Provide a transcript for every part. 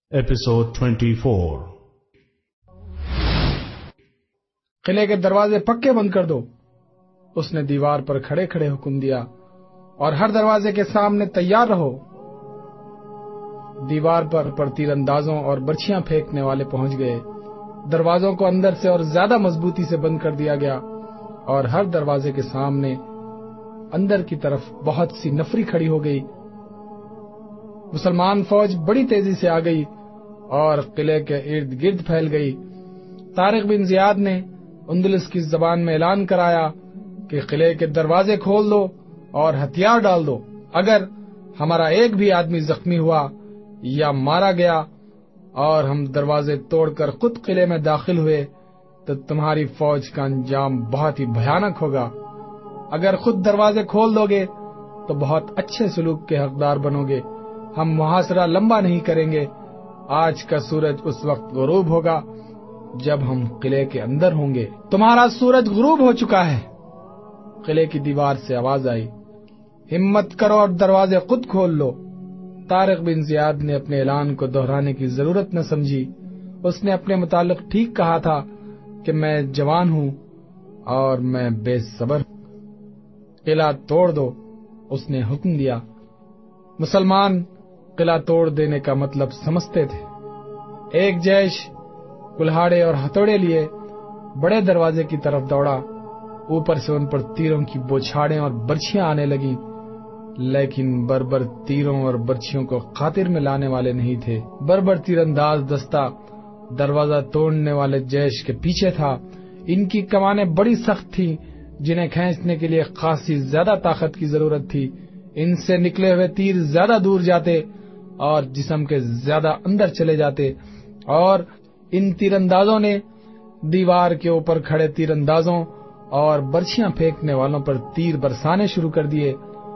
Episode 24. قلعے کے دروازے پکے بند کر دو، اس نے دیوار پر کھڑے کھڑے حکم دیا، اور ہر دروازے کے سامنے تیار رہو۔ دیوار پر تیر اندازوں اور برچھیاں پھینکنے والے پہنچ گئے۔ دروازوں کو اندر سے اور زیادہ مضبوطی سے بند کر دیا گیا، اور ہر دروازے کے سامنے اندر کی طرف بہت سی نفری کھڑی ہو گئی۔ مسلمان فوج بڑی تیزی سے آ گئی اور قلعے کے ارد گرد پھیل گئی۔ طارق بن زیاد نے اندلس کی زبان میں اعلان کرایا کہ قلعے کے دروازے کھول دو اور ہتھیار ڈال دو۔ اگر ہمارا ایک بھی آدمی زخمی ہوا یا مارا گیا اور ہم دروازے توڑ کر خود قلعے میں داخل ہوئے تو تمہاری فوج کا انجام بہت ہی بھیانک ہوگا۔ اگر خود دروازے کھول دو گے تو بہت اچھے سلوک کے حقدار بنو گے۔ ہم محاصرہ لمبا نہیں کریں گے۔ آج کا سورج اس وقت غروب ہوگا جب ہم قلعے کے اندر ہوں گے۔ تمہارا سورج غروب ہو چکا ہے، قلعے کی دیوار سے آواز آئی۔ ہمت کرو اور دروازے خود کھول لو۔ طارق بن زیاد نے اپنے اعلان کو دہرانے کی ضرورت نہ سمجھی۔ اس نے اپنے متعلق ٹھیک کہا تھا کہ میں جوان ہوں اور میں بے صبر ہوں۔ قلعہ توڑ دو، اس نے حکم دیا۔ مسلمان قلعہ توڑ دینے کا مطلب سمجھتے تھے۔ ایک جیش کلہاڑے اور ہتھوڑے لیے بڑے دروازے کی طرف دوڑا۔ اوپر سے ان پر تیروں کی بوچھاڑیں اور برچھیاں آنے لگیں، لیکن بربر تیروں اور برچھیوں کو خاطر میں لانے والے نہیں تھے۔ بربر تیر انداز دستہ دروازہ توڑنے والے جیش کے پیچھے تھا۔ ان کی کمانیں بڑی سخت تھیں، جنہیں کھینچنے کے لیے خاصی زیادہ طاقت کی ضرورت تھی۔ ان سے نکلے ہوئے تیر زیادہ دور جاتے اور جسم کے زیادہ اندر چلے جاتے، اور ان تیر اندازوں نے دیوار کے اوپر کھڑے تیر اندازوں اور برچھیاں پھینکنے والوں پر تیر برسانے شروع کر دیے۔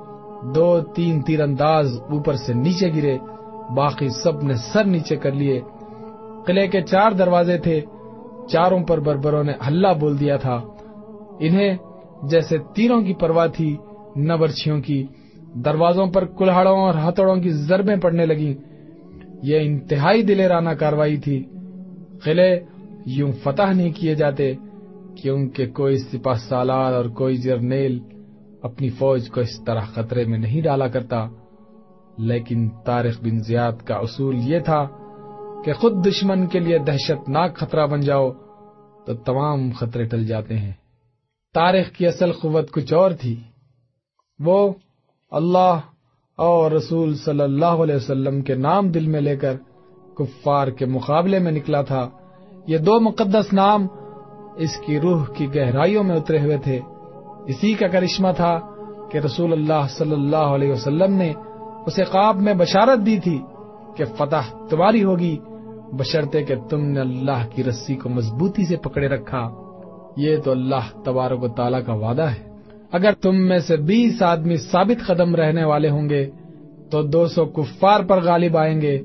2-3 تیر انداز اوپر سے نیچے گرے، باقی سب نے سر نیچے کر لیے۔ قلعے کے 4 دروازے تھے، چاروں پر بربروں نے ہلہ بول دیا تھا۔ انہیں جیسے تیروں کی پرواہ تھی نہ برچھیوں کی۔ دروازوں پر کلہاڑوں اور ہتھوڑوں کی ضربیں پڑنے لگیں۔ یہ انتہائی دلیرانہ کارروائی تھی۔ قلعے یوں فتح نہیں کیے جاتے کیونکہ کوئی سپہ سالار اور کوئی جرنیل اپنی فوج کو اس طرح خطرے میں نہیں ڈالا کرتا، لیکن طارق بن زیاد کا اصول یہ تھا کہ خود دشمن کے لیے دہشت ناک خطرہ بن جاؤ تو تمام خطرے ٹل جاتے ہیں۔ طارق کی اصل قوت کچھ اور تھی۔ وہ اللہ اور رسول صلی اللہ علیہ وسلم کے نام دل میں لے کر کفار کے مقابلے میں نکلا تھا۔ یہ 2 مقدس نام اس کی روح کی گہرائیوں میں اترے ہوئے تھے۔ اسی کا کرشمہ تھا کہ رسول اللہ صلی اللہ علیہ وسلم نے اسے خواب میں بشارت دی تھی کہ فتح تمہاری ہوگی بشرطے کہ تم نے اللہ کی رسی کو مضبوطی سے پکڑے رکھا۔ یہ تو اللہ تبارک و تعالیٰ کا وعدہ ہے۔ اگر تم میں سے 20 آدمی ثابت قدم رہنے والے ہوں گے تو 200 کفار پر غالب آئیں گے،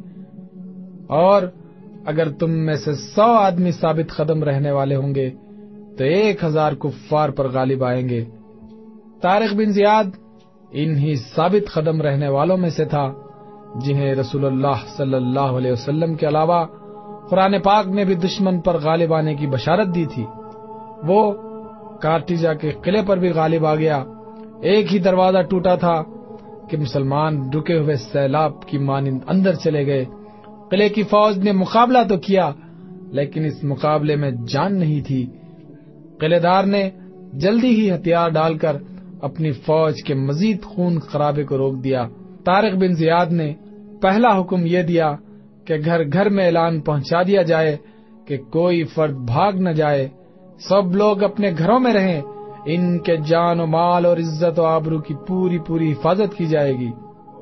اور اگر تم میں سے 100 آدمی ثابت قدم رہنے والے ہوں گے تو 1000 کفار پر غالب آئیں گے۔ طارق بن زیاد انہی ثابت قدم رہنے والوں میں سے تھا جنہیں رسول اللہ صلی اللہ علیہ وسلم کے علاوہ قرآن پاک نے بھی دشمن پر غالب آنے کی بشارت دی تھی۔ وہ کارٹیجا کے قلعے پر بھی غالب آ گیا۔ ایک ہی دروازہ ٹوٹا تھا کہ مسلمان رکے ہوئے سیلاب کی مانند اندر چلے گئے۔ قلعے کی فوج نے مقابلہ تو کیا، لیکن اس مقابلے میں جان نہیں تھی۔ قلعے دار نے جلدی ہی ہتھیار ڈال کر اپنی فوج کے مزید خون خرابے کو روک دیا۔ طارق بن زیاد نے پہلا حکم یہ دیا کہ گھر گھر میں اعلان پہنچا دیا جائے کہ کوئی فرد بھاگ نہ جائے، سب لوگ اپنے گھروں میں رہیں، ان کے جان و مال اور عزت و آبرو کی پوری حفاظت کی جائے گی۔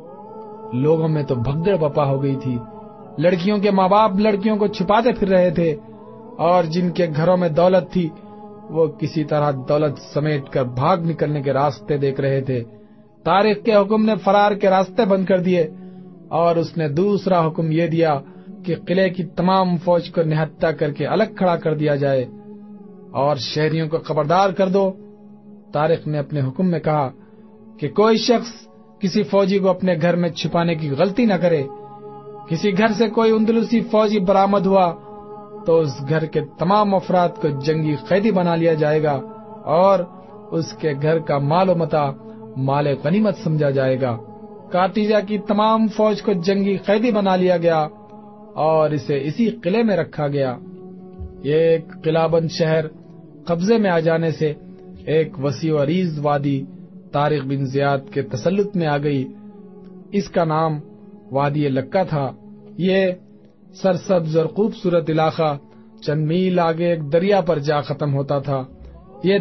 لوگوں میں تو بھگدڑ بپا ہو گئی تھی۔ لڑکیوں کے ماں باپ لڑکیوں کو چھپاتے پھر رہے تھے، اور جن کے گھروں میں دولت تھی وہ کسی طرح دولت سمیٹ کر بھاگ نکلنے کے راستے دیکھ رہے تھے۔ طارق کے حکم نے فرار کے راستے بند کر دیے، اور اس نے دوسرا حکم یہ دیا کہ قلعے کی تمام فوج کو نہتہ کر کے الگ کھڑا کر دیا جائے اور شہریوں کو خبردار کر دو۔ طارق نے اپنے حکم میں کہا کہ کوئی شخص کسی فوجی کو اپنے گھر میں چھپانے کی غلطی نہ کرے۔ کسی گھر سے کوئی اندلسی فوجی برآمد ہوا تو اس گھر کے تمام افراد کو جنگی قیدی بنا لیا جائے گا اور اس کے گھر کا مال و متاع مال غنیمت سمجھا جائے گا۔ کارتیجا کی تمام فوج کو جنگی قیدی بنا لیا گیا اور اسے اسی قلعے میں رکھا گیا۔ یہ ایک قلعہ بند شہر قبضے میں آ جانے سے ایک وسیع و عریض وادی طارق بن زیاد کے تسلط میں آ گئی۔ اس کا نام وادی لکا تھا۔ یہ سرسبز اور خوبصورت علاقہ چند میل آگے ایک دریا پر جا ختم ہوتا تھا۔ یہ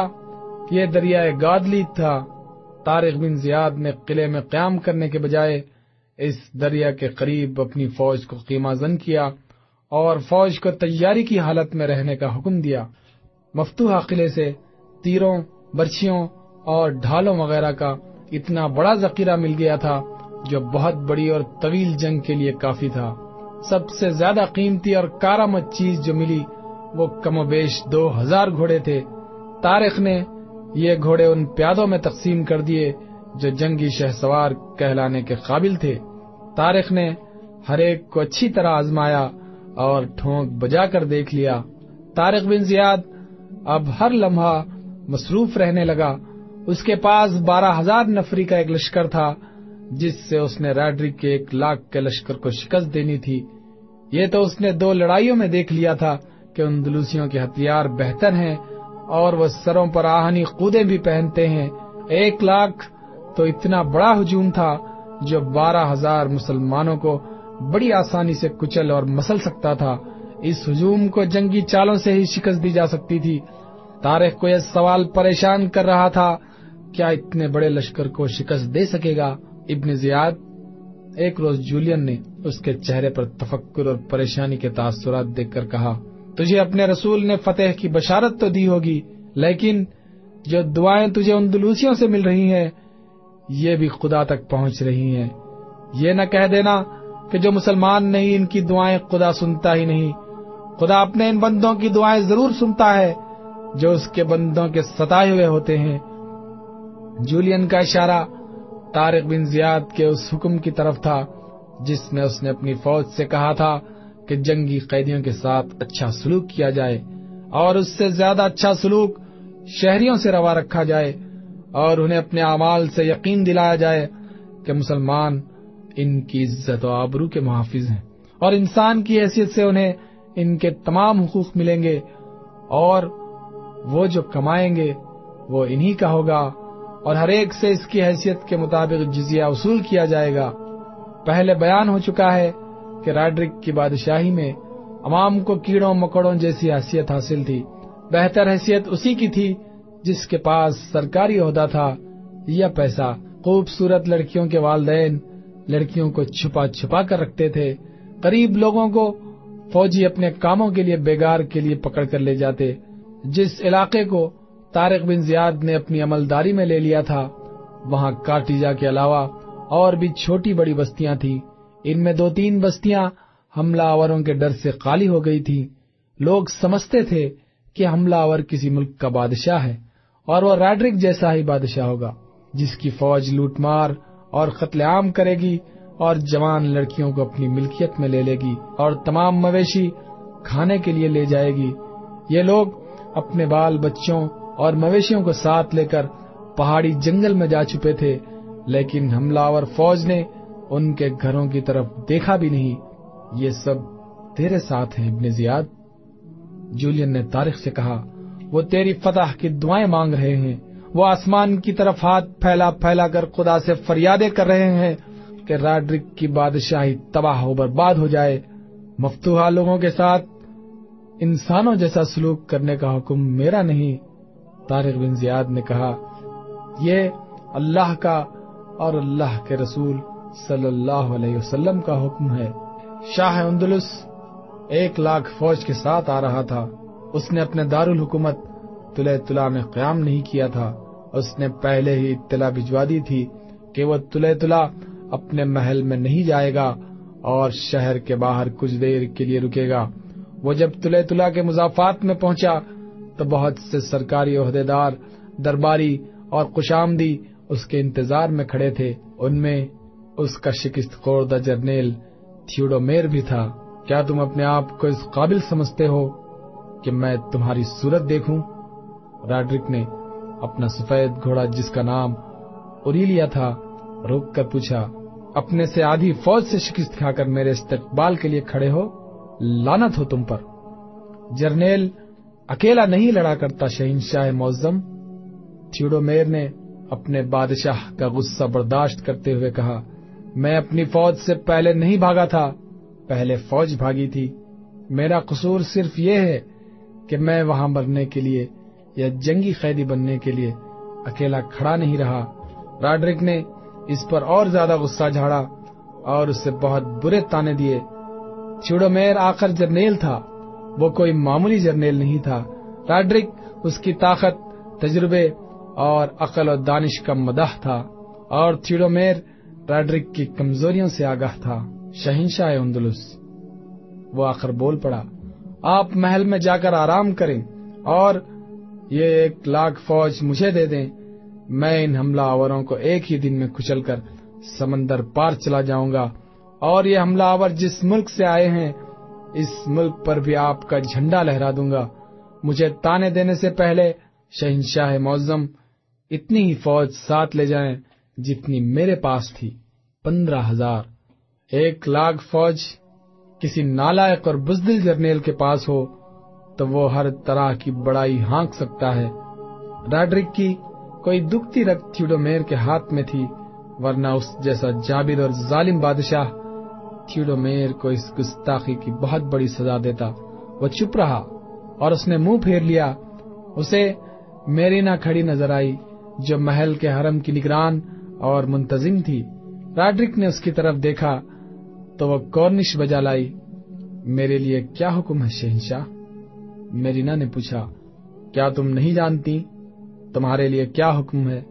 دریائے گادلیت تھا۔ طارق بن زیاد نے قلعے میں قیام کرنے کے بجائے اس دریا کے قریب اپنی فوج کو خیمہ زن کیا اور فوج کو تیاری کی حالت میں رہنے کا حکم دیا۔ مفتوحہ قلعے سے تیروں، برچھیوں اور ڈھالوں وغیرہ کا اتنا بڑا ذخیرہ مل گیا تھا جو بہت بڑی اور طویل جنگ کے لیے کافی تھا۔ سب سے زیادہ قیمتی اور کارآمد چیز جو ملی وہ کم و بیش 2000 گھوڑے تھے۔ طارق نے یہ گھوڑے ان پیادوں میں تقسیم کر دیے جو جنگی شہسوار کہلانے کے قابل تھے۔ طارق نے ہر ایک کو اچھی طرح آزمایا اور ٹھونک بجا کر دیکھ لیا۔ طارق بن زیاد اب ہر لمحہ مصروف رہنے لگا۔ اس کے پاس 12,000 نفری کا ایک لشکر تھا جس سے اس نے راڈرک کے 1,00,000 کے لشکر کو شکست دینی تھی۔ یہ تو اس نے 2 لڑائیوں میں دیکھ لیا تھا کہ اندلوسیوں کے ہتھیار بہتر ہیں اور وہ سروں پر آہنی قودیں بھی پہنتے ہیں۔ 1,00,000 تو اتنا بڑا ہجوم تھا جو 12,000 مسلمانوں کو بڑی آسانی سے کچل اور مسل سکتا تھا۔ اس ہجوم کو جنگی چالوں سے ہی شکست دی جا سکتی تھی۔ طارق کو یہ سوال پریشان کر رہا تھا، کیا اتنے بڑے لشکر کو شکست دے سکے گا ابن زیاد؟ ایک روز جولین نے اس کے چہرے پر تفکر اور پریشانی کے تاثرات دیکھ کر کہا، تجھے اپنے رسول نے فتح کی بشارت تو دی ہوگی، لیکن جو دعائیں تجھے اندلوسیوں سے مل رہی ہیں یہ بھی خدا تک پہنچ رہی ہیں۔ یہ نہ کہہ دینا کہ جو مسلمان نہیں ان کی دعائیں خدا سنتا ہی نہیں۔ خدا اپنے ان بندوں کی دعائیں ضرور سنتا ہے جو اس کے بندوں کے ستائے ہوئے ہوتے ہیں۔ جولین کا اشارہ طارق بن زیاد کے اس حکم کی طرف تھا جس میں اس نے اپنی فوج سے کہا تھا کہ جنگی قیدیوں کے ساتھ اچھا سلوک کیا جائے اور اس سے زیادہ اچھا سلوک شہریوں سے روا رکھا جائے اور انہیں اپنے اعمال سے یقین دلایا جائے کہ مسلمان ان کی عزت و آبرو کے محافظ ہیں اور انسان کی حیثیت سے انہیں ان کے تمام حقوق ملیں گے اور وہ جو کمائیں گے وہ انہی کا ہوگا اور ہر ایک سے اس کی حیثیت کے مطابق جزیہ وصول کیا جائے گا۔ پہلے بیان ہو چکا ہے کہ راڈرک کی بادشاہی میں عوام کو کیڑوں مکوڑوں جیسی حیثیت حاصل تھی۔ بہتر حیثیت اسی کی تھی جس کے پاس سرکاری عہدہ تھا یا پیسہ۔ خوبصورت لڑکیوں کے والدین لڑکیوں کو چھپا چھپا کر رکھتے تھے۔ غریب لوگوں کو فوجی اپنے کاموں کے لیے بیگار کے لیے پکڑ کر لے جاتے۔ جس علاقے کو طارق بن زیاد نے اپنی عملداری میں لے لیا تھا وہاں کارٹیجا کے علاوہ اور بھی چھوٹی بڑی بستیاں تھیں۔ ان میں 2-3 بستیاں حملہ آوروں کے ڈر سے خالی ہو گئی تھیں۔ لوگ سمجھتے تھے کہ حملہ آور کسی ملک کا بادشاہ ہے اور وہ راڈرک جیسا ہی بادشاہ ہوگا جس کی فوج لوٹ مار اور قتل عام کرے گی اور جوان لڑکیوں کو اپنی ملکیت میں لے لے گی اور تمام مویشی کھانے کے لیے لے جائے گی۔ یہ لوگ اپنے بال بچوں اور مویشیوں کو ساتھ لے کر پہاڑی جنگل میں جا چھپے تھے، لیکن حملہ آور فوج نے ان کے گھروں کی طرف دیکھا بھی نہیں۔ یہ سب تیرے ساتھ ہیں ابن زیاد؟ جولین نے طارق سے کہا، وہ تیری فتح کی دعائیں مانگ رہے ہیں، وہ آسمان کی طرف ہاتھ پھیلا پھیلا کر خدا سے فریادیں کر رہے ہیں کہ راڈرک کی بادشاہی تباہ و برباد ہو جائے۔ مفتوحہ لوگوں کے ساتھ انسانوں جیسا سلوک کرنے کا حکم میرا نہیں، طارق بن زیاد نے کہا، یہ اللہ کا اور اللہ کے رسول صلی اللہ علیہ وسلم کا حکم ہے۔ شاہ اندلس 1,00,000 فوج کے ساتھ آ رہا تھا۔ اس نے اپنے دارالحکومت طلع میں قیام نہیں کیا تھا۔ اس نے پہلے ہی اطلاع بھجوا دی تھی کہ وہ طلع اپنے محل میں نہیں جائے گا اور شہر کے باہر کچھ دیر کے لیے رکے گا۔ وہ جب طلع کے مضافات میں پہنچا تو بہت سے سرکاری عہدیدار، درباری اور خوشامدی اس کے انتظار میں کھڑے تھے۔ ان میں اس کا شکست خوردہ جرنیل تھیوڈومیر بھی تھا۔ کیا تم اپنے آپ کو اس قابل سمجھتے ہو کہ میں تمہاری صورت دیکھوں؟ راڈرک نے اپنا سفید گھوڑا جس کا نام اوریلیا تھا روک کر پوچھا، اپنے سے آدھی فوج سے شکست کھا کر میرے استقبال کے لیے کھڑے ہو؟ لعنت ہو تم پر۔ جرنیل اکیلا نہیں لڑا کرتا شہنشاہ معظم، تھیوڈومیر نے اپنے بادشاہ کا غصہ برداشت کرتے ہوئے کہا، میں اپنی فوج سے پہلے نہیں بھاگا تھا، پہلے فوج بھاگی تھی۔ میرا قصور صرف یہ ہے کہ میں وہاں مرنے کے لیے یا جنگی قیدی بننے کے لیے اکیلا کھڑا نہیں رہا۔ راڈرک نے اس پر اور زیادہ غصہ جھاڑا اور اسے بہت برے تانے دیے۔ تھیوڈومیر آخر جرنیل تھا، وہ کوئی معمولی جرنیل نہیں تھا۔ راڈرک اس کی طاقت، تجربے اور عقل و دانش کا مداح تھا، اور تھیوڈومیر راڈرک کی کمزوریوں سے آگاہ تھا۔ شہنشاہ اندلس، وہ آخر بول پڑا، آپ محل میں جا کر آرام کریں اور یہ 1,00,000 فوج مجھے دے دیں۔ میں ان حملہ آوروں کو ایک ہی دن میں کچل کر سمندر پار چلا جاؤں گا، اور یہ حملہ آور جس ملک سے آئے ہیں اس ملک پر بھی آپ کا جھنڈا لہرا دوں گا۔ مجھے تانے دینے سے پہلے شہنشاہ معظم اتنی ہی فوج ساتھ لے جائیں جتنی میرے پاس تھی، 15,000۔ 1,00,000 فوج کسی نالائق اور بزدل جرنیل کے پاس ہو تو وہ ہر طرح کی بڑائی ہانک سکتا ہے۔ راڈرک کی کوئی دکھتی رگ تھیوڈومیر کے ہاتھ میں تھی، ورنہ اس جیسا جابر اور ظالم بادشاہ تھیوڈومیر کو اس گستاخی کی بہت بڑی سزا دیتا۔ وہ چپ رہا اور اس نے منہ پھیر لیا۔ اسے میرینا کھڑی نظر آئی جو محل کے حرم کی نگران اور منتظم تھی۔ راڈرک نے اس کی طرف دیکھا تو وہ کورنش بجا لائی۔ میرے لیے کیا حکم ہے شہنشاہ؟ میرینا نے پوچھا۔ کیا تم نہیں جانتی تمہارے لیے کیا حکم ہے؟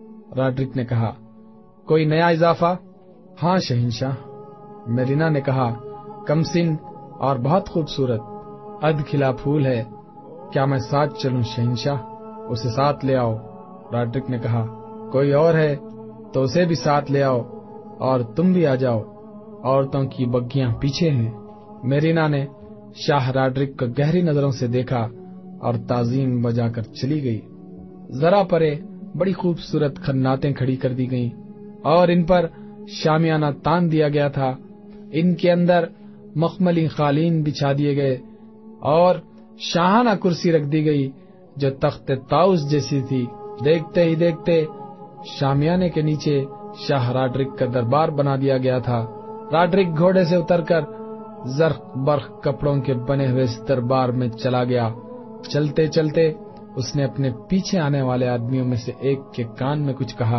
راڈرک نے کہا۔ کوئی نیا اضافہ؟ ہاں شہنشاہ، میرینا نے کہا، کم سن اور بہت خوبصورت، ادھ کھلا پھول ہے۔ کیا میں ساتھ چلوں شہنشاہ؟ اسے ساتھ لے آؤ۔ راڈرک نے کہا، کوئی اور ہے تو اسے بھی ساتھ لے آؤ، اور تم بھی آ جاؤ، عورتوں کی بگیاں پیچھے ہیں۔ میرینا نے شاہ راڈرک کو گہری نظروں سے دیکھا اور تعظیم بجا کر چلی گئی۔ ذرا پرے بڑی خوبصورت خناتیں کھڑی کر دی گئیں اور ان پر شامیانہ تان دیا گیا تھا۔ ان کے اندر مخملی قالین بچھا دیے گئے اور شاہانہ کرسی رکھ دی گئی جو تخت طاؤس جیسی تھی۔ دیکھتے ہی دیکھتے شامیانے کے نیچے شاہ راڈرک کا دربار بنا دیا گیا تھا۔ راڈرک گھوڑے سے اتر کر زرق برق کپڑوں کے بنے ہوئے اس دربار میں چلا گیا۔ چلتے چلتے اس نے اپنے پیچھے آنے والے آدمیوں میں سے ایک کے کان میں کچھ کہا۔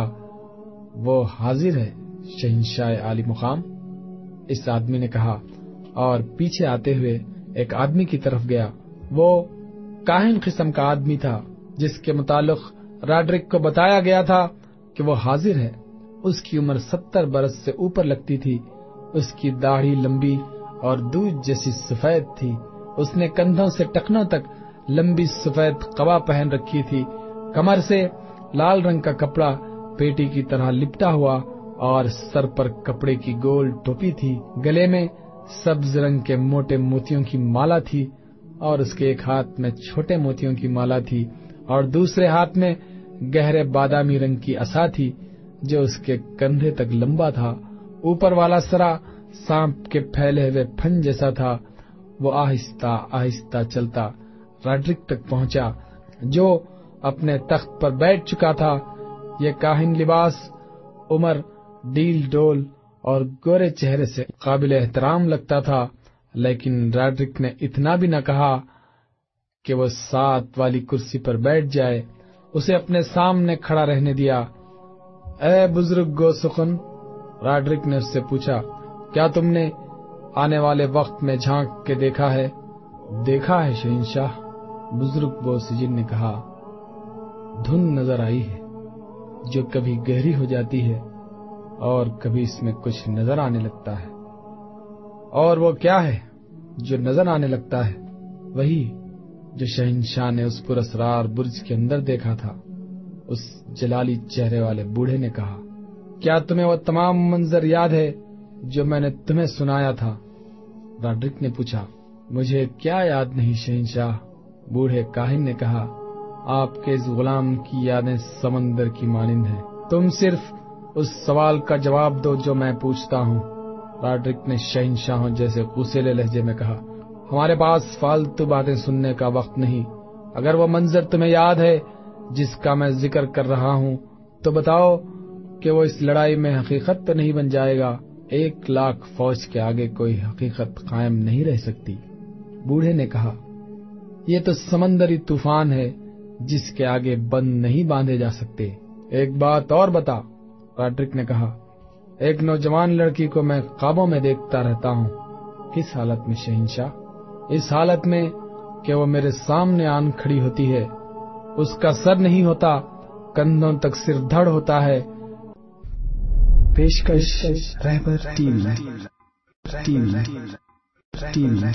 وہ حاضر ہے شہنشاہ عالی مقام، اس آدمی نے کہا، اور پیچھے آتے ہوئے ایک آدمی کی طرف گیا۔ وہ کاہن قسم کا آدمی تھا جس کے متعلق راڈرک کو بتایا گیا تھا کہ وہ حاضر ہے۔ اس کی عمر 70 برس سے اوپر لگتی تھی۔ اس کی داڑھی لمبی اور دودھ جیسی سفید تھی۔ اس نے کندھوں سے ٹخنوں تک لمبی سفید قبا پہن رکھی تھی۔ کمر سے لال رنگ کا کپڑا پیٹی کی طرح لپٹا ہوا اور سر پر کپڑے کی گول ٹوپی تھی۔ گلے میں سبز رنگ کے موٹے موتیوں کی مالا تھی اور اس کے ایک ہاتھ میں چھوٹے موتیوں کی مالا تھی اور دوسرے ہاتھ میں گہرے بادامی رنگ کی عصا تھی جو اس کے کندھے تک لمبا تھا۔ اوپر والا سرا سانپ کے پھیلے ہوئے پھن جیسا تھا۔ وہ آہستہ آہستہ چلتا راڈرک تک پہنچا جو اپنے تخت پر بیٹھ چکا تھا۔ یہ کاہن لباس، عمر، ڈیل ڈول اور گورے چہرے سے قابل احترام لگتا تھا، لیکن راڈرک نے اتنا بھی نہ کہا کہ وہ ساتھ والی کرسی پر بیٹھ جائے۔ اسے اپنے سامنے کھڑا رہنے دیا۔ اے بزرگ گو سخن، راڈرک نے اس سے پوچھا، کیا تم نے آنے والے وقت میں جھانک کے دیکھا ہے؟ دیکھا ہے شہنشاہ، بزرگ گو سجن نے کہا۔ دھن نظر آئی ہے جو کبھی گہری ہو جاتی ہے اور کبھی اس میں کچھ نظر آنے لگتا ہے۔ اور وہ کیا ہے جو نظر آنے لگتا ہے؟ وہی جو شہنشاہ نے اس پراسرار برج کے اندر دیکھا تھا، اس جلالی چہرے والے بوڑھے نے کہا۔ کیا تمہیں وہ تمام منظر یاد ہے جو میں نے تمہیں سنایا تھا؟ راڈرک نے پوچھا۔ مجھے کیا یاد نہیں شہنشاہ، بوڑھے کاہن نے کہا، آپ کے اس غلام کی یادیں سمندر کی مانند ہیں، تم صرف اس سوال کا جواب دو جو میں پوچھتا ہوں۔ راڈرک نے شہنشاہوں جیسے غصیلے لہجے میں کہا، ہمارے پاس فالتو باتیں سننے کا وقت نہیں، اگر وہ منظر تمہیں یاد ہے جس کا میں ذکر کر رہا ہوں تو بتاؤ کہ وہ اس لڑائی میں حقیقت تو نہیں بن جائے گا؟ 1,00,000 فوج کے آگے کوئی حقیقت قائم نہیں رہ سکتی۔ بوڑھے نے کہا، یہ تو سمندری طوفان ہے جس کے آگے بند نہیں باندھے جا سکتے۔ ایک بات اور بتا، راڈرک نے کہا، ایک نوجوان لڑکی کو میں خوابوں میں دیکھتا رہتا ہوں۔ کس حالت میں شہنشاہ؟ اس حالت میں کہ وہ میرے سامنے آن کھڑی ہوتی ہے، اس کا سر نہیں ہوتا، کندھوں تک سر دھڑ ہوتا ہے۔ پیشکش رہبر ٹیم